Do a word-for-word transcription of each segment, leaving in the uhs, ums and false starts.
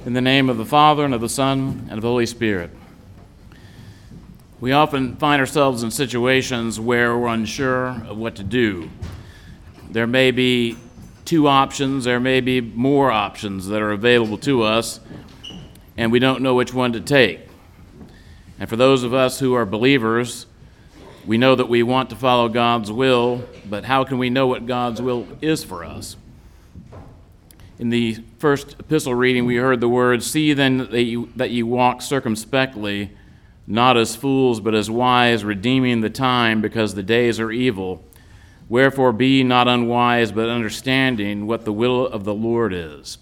In the name of the Father, and of the Son, and of the Holy Spirit. We often find ourselves in situations where we're unsure of what to do. There may be two options, there may be more options that are available to us, and we don't know which one to take. And for those of us who are believers, we know that we want to follow God's will, but how can we know what God's will is for us? In the first epistle reading, we heard the words, "See then that you, that you walk circumspectly, not as fools, but as wise, redeeming the time, because the days are evil. Wherefore be ye not unwise, but understanding what the will of the Lord is."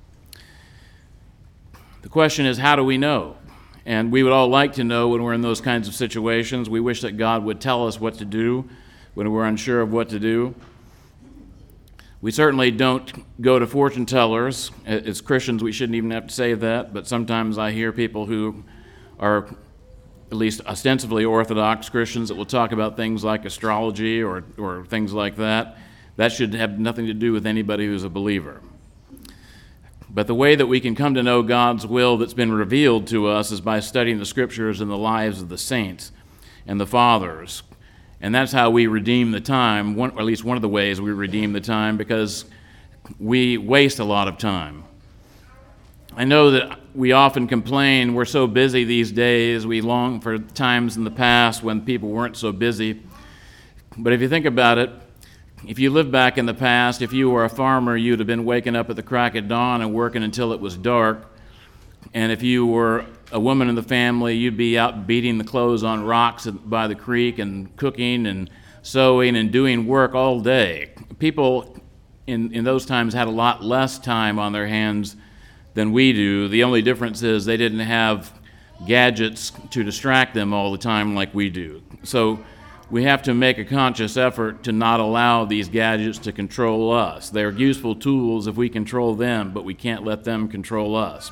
The question is, how do we know? And we would all like to know when we're in those kinds of situations. We wish that God would tell us what to do when we're unsure of what to do. We certainly don't go to fortune tellers. As Christians, we shouldn't even have to say that, but sometimes I hear people who are at least ostensibly Orthodox Christians that will talk about things like astrology or, or things like that. That should have nothing to do with anybody who's a believer. But the way that we can come to know God's will that's been revealed to us is by studying the Scriptures and the lives of the saints and the fathers. And that's how we redeem the time, one, or at least one of the ways we redeem the time, because we waste a lot of time. I know that we often complain we're so busy these days, we long for times in the past when people weren't so busy. But if you think about it, if you lived back in the past, if you were a farmer, you'd have been waking up at the crack of dawn and working until it was dark. And if you were a woman in the family, you'd be out beating the clothes on rocks by the creek and cooking and sewing and doing work all day. People in, in those times had a lot less time on their hands than we do. The only difference is they didn't have gadgets to distract them all the time like we do. So we have to make a conscious effort to not allow these gadgets to control us. They're useful tools if we control them, but we can't let them control us.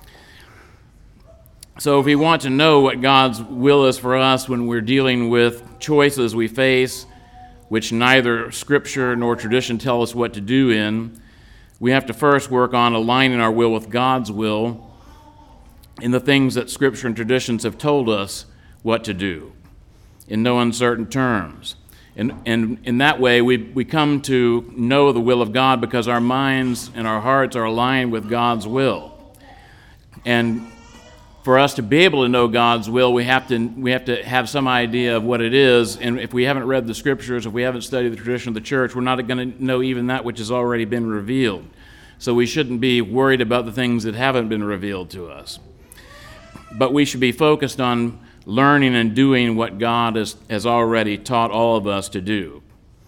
So if we want to know what God's will is for us when we're dealing with choices we face, which neither Scripture nor tradition tell us what to do in, we have to first work on aligning our will with God's will in the things that Scripture and traditions have told us what to do, in no uncertain terms. And, and in that way, we, we come to know the will of God because our minds and our hearts are aligned with God's will. And for us to be able to know God's will, we have to we have to have some idea of what it is. And if we haven't read the Scriptures, if we haven't studied the tradition of the church, we're not going to know even that which has already been revealed. So we shouldn't be worried about the things that haven't been revealed to us. But we should be focused on learning and doing what God has, has already taught all of us to do.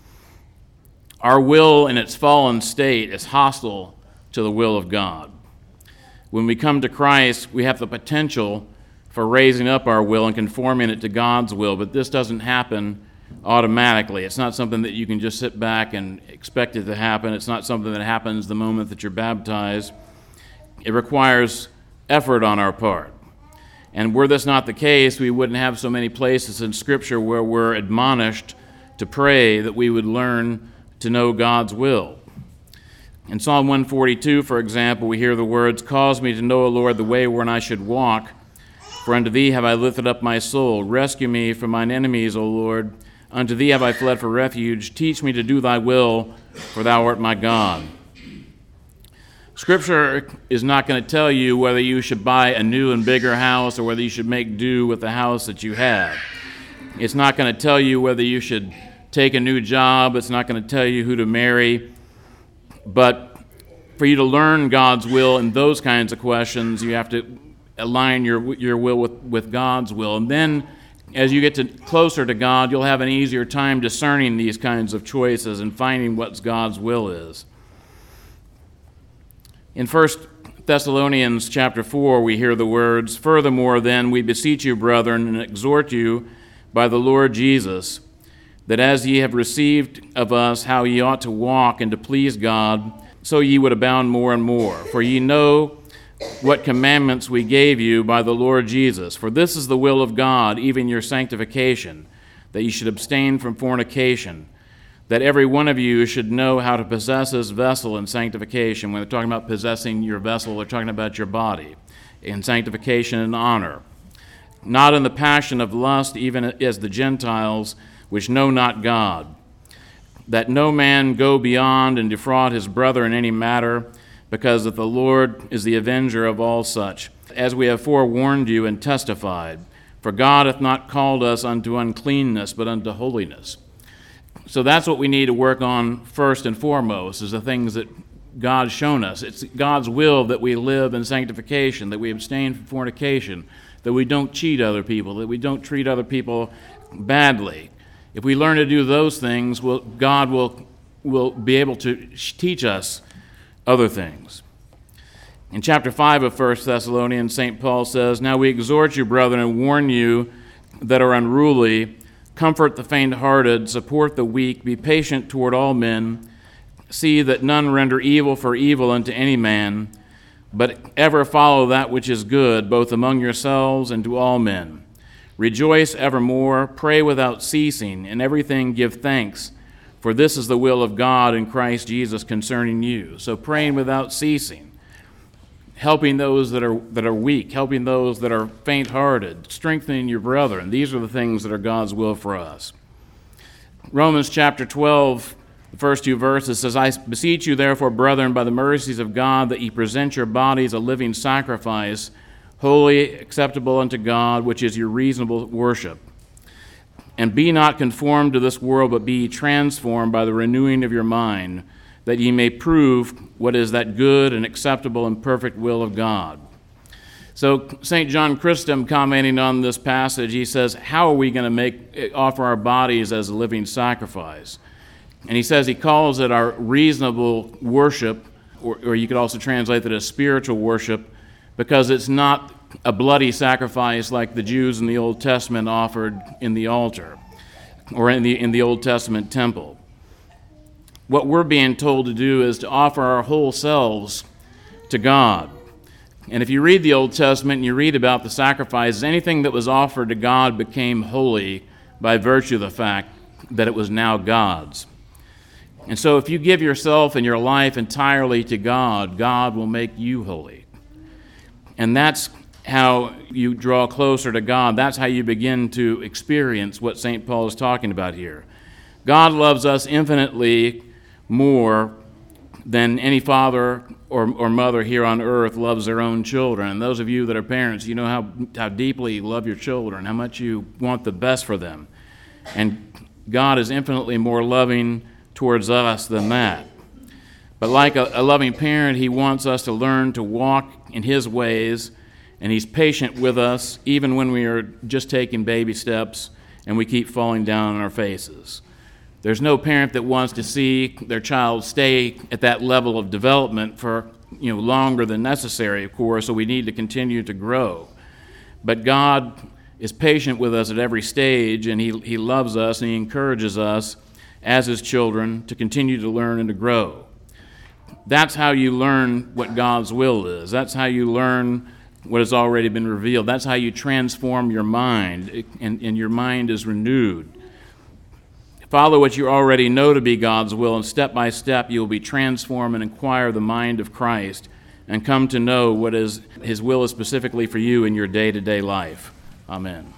Our will in its fallen state is hostile to the will of God. When we come to Christ, we have the potential for raising up our will and conforming it to God's will, but this doesn't happen automatically. It's not something that you can just sit back and expect it to happen. It's not something that happens the moment that you're baptized. It requires effort on our part. And were this not the case, we wouldn't have so many places in Scripture where we're admonished to pray that we would learn to know God's will. In Psalm one forty-two, for example, we hear the words, "Cause me to know, O Lord, the way wherein I should walk. For unto thee have I lifted up my soul. Rescue me from mine enemies, O Lord. Unto thee have I fled for refuge. Teach me to do thy will, for thou art my God." Scripture is not going to tell you whether you should buy a new and bigger house or whether you should make do with the house that you have. It's not going to tell you whether you should take a new job. It's not going to tell you who to marry. But for you to learn God's will in those kinds of questions, you have to align your your will with, with God's will. And then as you get to closer to God, you'll have an easier time discerning these kinds of choices and finding what God's will is. In First Thessalonians chapter four, we hear the words, "Furthermore, then, we beseech you, brethren, and exhort you by the Lord Jesus, that as ye have received of us how ye ought to walk and to please God, so ye would abound more and more. For ye know what commandments we gave you by the Lord Jesus. For this is the will of God, even your sanctification, that ye should abstain from fornication, that every one of you should know how to possess his vessel in sanctification. When they're talking about possessing your vessel, they're talking about your body, in sanctification and honor, not in the passion of lust, even as the Gentiles, which know not God, that no man go beyond and defraud his brother in any matter, because that the Lord is the avenger of all such, as we have forewarned you and testified. For God hath not called us unto uncleanness, but unto holiness. So that's what we need to work on first and foremost, is the things that God's shown us. It's God's will that we live in sanctification, that we abstain from fornication, that we don't cheat other people, that we don't treat other people badly. If we learn to do those things, we'll, God will, will be able to teach us other things. In chapter five of First Thessalonians, Saint Paul says, "Now we exhort you, brethren, and warn you that are unruly, comfort the faint-hearted, support the weak, be patient toward all men, see that none render evil for evil unto any man, but ever follow that which is good, both among yourselves and to all men. Rejoice evermore, pray without ceasing, in everything give thanks, for this is the will of God in Christ Jesus concerning you." So praying without ceasing, helping those that are that are weak, helping those that are faint-hearted, strengthening your brethren. These are the things that are God's will for us. Romans chapter twelve, the first two verses says, "I beseech you therefore, brethren, by the mercies of God, that ye present your bodies a living sacrifice, holy, acceptable unto God, which is your reasonable worship. And be not conformed to this world, but be ye transformed by the renewing of your mind, that ye may prove what is that good and acceptable and perfect will of God." So Saint John Chrysostom, commenting on this passage, he says, how are we going to make offer our bodies as a living sacrifice? And he says he calls it our reasonable worship, or, or you could also translate it as spiritual worship, because it's not a bloody sacrifice like the Jews in the Old Testament offered in the altar or in the in the Old Testament temple. What we're being told to do is to offer our whole selves to God. And if you read the Old Testament and you read about the sacrifices, anything that was offered to God became holy by virtue of the fact that it was now God's. And so if you give yourself and your life entirely to God, God will make you holy. And that's how you draw closer to God. That's how you begin to experience what Saint Paul is talking about here. God loves us infinitely more than any father or, or mother here on earth loves their own children. And those of you that are parents, you know how, how deeply you love your children, how much you want the best for them. And God is infinitely more loving towards us than that. But like a, a loving parent, he wants us to learn to walk in his ways, and he's patient with us even when we are just taking baby steps and we keep falling down on our faces. There's no parent that wants to see their child stay at that level of development for, you know, longer than necessary, of course, so we need to continue to grow. But God is patient with us at every stage, and he, he loves us, and he encourages us as his children to continue to learn and to grow. That's how you learn what God's will is. That's how you learn what has already been revealed. That's how you transform your mind, and, and your mind is renewed. Follow what you already know to be God's will, and step by step you will be transformed and acquire the mind of Christ and come to know what is his will is specifically for you in your day-to-day life. Amen.